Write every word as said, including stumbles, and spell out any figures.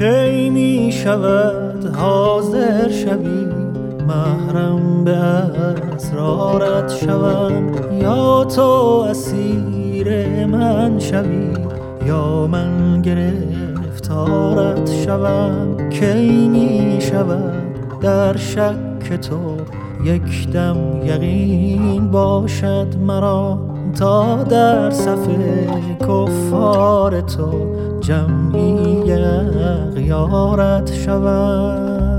کی می شود حاضر شوی محرم به اسرارت شوم، یا تو اسیر من شوی یا من گرفتارت شوم. کی می شود در شک تو یک دم یقین باشد مرا، تا در صف کفار تو جمعی اغیارت شوم.